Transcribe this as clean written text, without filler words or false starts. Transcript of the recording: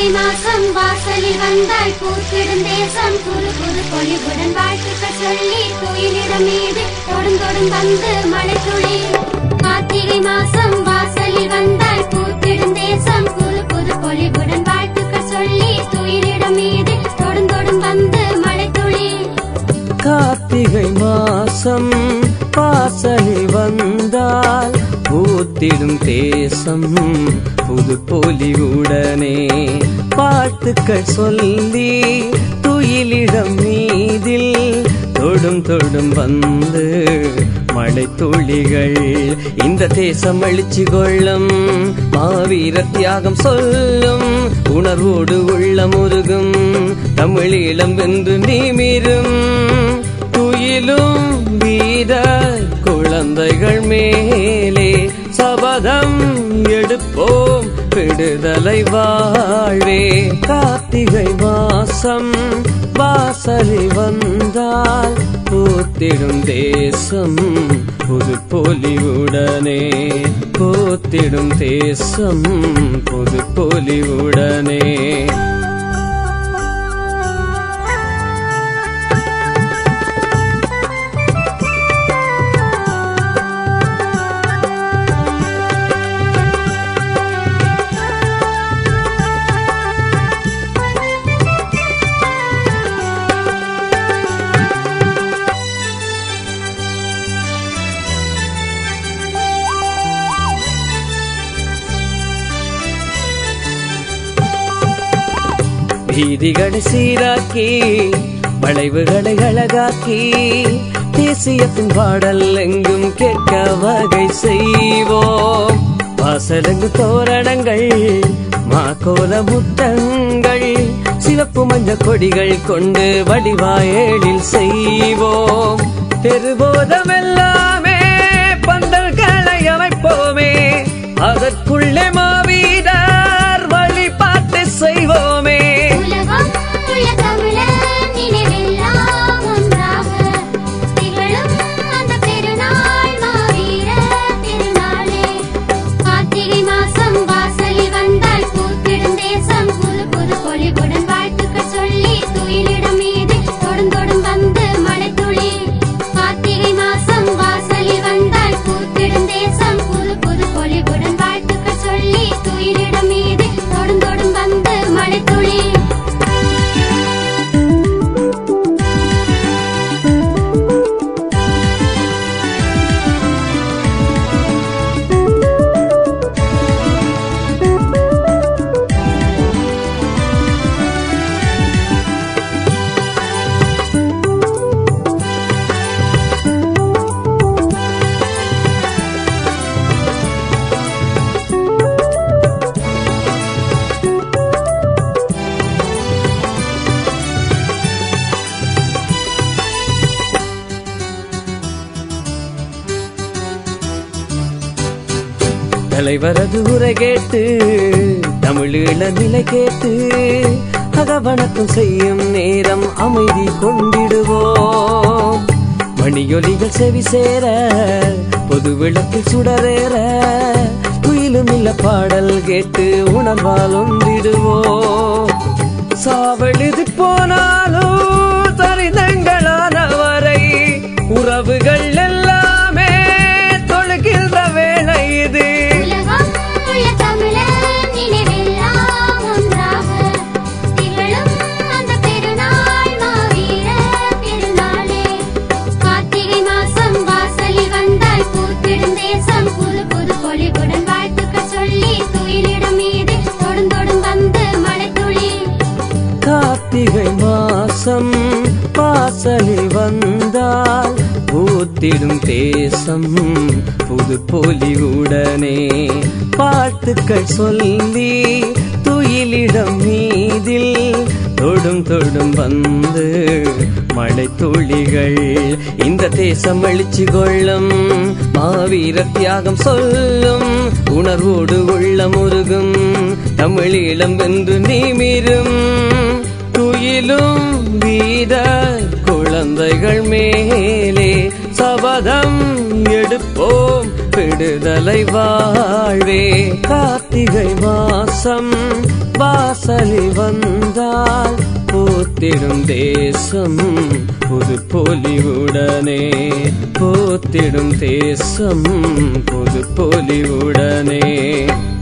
மாசம் வாசலில் வந்தால் பூத்திடும் தேசம் புது புது பொலிவுடன் வாழ்த்துக்கள் சொல்லி துயிலிடம் மீது தொடும் தொடும் வந்து மழை துளி. கார்த்திகை மாசம் வாசலில் வந்தால் பூத்திடும் தேசம் புது புது பொலிவுடன் வாழ்த்துக்கள் சொல்லி துயிலிடம் மீது தொடும் தொடும் வந்து மழை துளி. கார்த்திகை மாசம் வாசலில் வந்தால் பூத்திடும் தேசம் புது பொலிவுடனே வாழ்த்துக்கள் சொல்லி துயிலிடம் மீதில் தொடும் தொடும் வந்து மழை துளிகள். இந்த தேசம் அழிச்சு கொள்ளும் மாவீர தியாகம் சொல்லும் உணர்வோடு உள்ள முருகும் தமிழீழம் வென்று நிமிரும் துயிலும் வீர குழந்தைகள் மேலே சபதம் எடுப்போம் விடுதலை வாழ்வே. கார்த்திகை மாசம் வாசலில் வந்தால் பூத்திடும் தேசம் புது பொலிவுடனே பூத்திடும் தேசம் புது பொலிவுடனே. வீதிகளை சீராக்கி வளைவுகளை அழகாக்கி தேசியத்தின் பாடல் எங்கும் கேட்க வகை செய்வோம். வாசலங்கு தோரணங்கள் மாக்கோல முட்டங்கள் சிவப்பு மஞ்ச கொடிகள் கொண்டு வடிவாயலில் செய்வோம். தெருவோதம் எல்லாமே பந்தல்களை அமைப்போமே அதற்குள்ளே மாவீரர் வழிபாட்டு செய்வோமே. தலைவரது உரை கேட்டு தமிழீழ நிலை கேட்டு அகவணக்கம் செய்யும் நேரம் அமைதி கொண்டிடுவோம். மணியொலிகள் செவி சேர பொது விளக்கில் சுடரேற குயிலும் இல்ல பாடல் கேட்டு உணர்வால் ஒன்றிடுவோம். சாவெழுது போனாலும் தரிதங்களானவரை உறவுகள் எல்லாமே தொழுகின்ற வேளை இது. கார்த்திகை மாசம் வாசலில் வந்தால் பூத்திடும் தேசம் புது பொலிவுடனே வாழ்த்துக்கள் சொல்லி துயிலிடம் மீதில் தொடும் தொடும் வந்து மழை துளிகள். இந்த தேசம் அழிச்சு கொள்ளும் மாவீர தியாகம் சொல்லும் உணர்வோடு உள்ள முருகும் தமிழீழம் வென்று நிமிரும் துயிலும் வீர குழந்தைகள் மேலே சபதம் எடுப்போம் விடுதலை வாழ்வே. கார்த்திகை மாசம் வாசலி வந்தால் பூத்திடும் தேசம் புது பொலிவுடனே, பூத்திடும் தேசம் புது பொலிவுடனே.